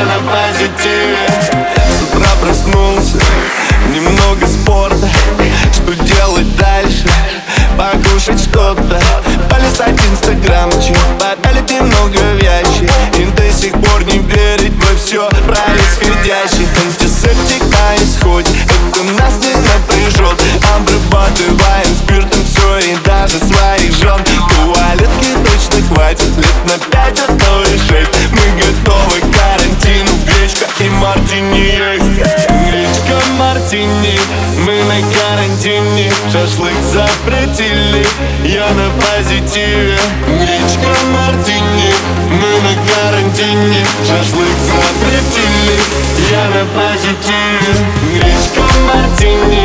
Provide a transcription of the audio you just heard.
я на позитиве. С утра проснулся, немного спорта. Что делать дальше? Покушать что-то, полистать инстаграмчик, попялить немного вещи и до сих пор не верить во все происходящее. Антисептик на исходе, это нас не напряжет. Обрабатываем спиртом все и даже своих жен. Туалетки точно хватит лет на 5, а то и 6. Мы готовы к карантину, гречка и мартини есть. Гречка, мартини, мы на карантине. Шашлык запретили, я на позитиве. Гречка, мартини, мы на карантине. Шашлык запретили, я на позитиве. Гречка, мартини.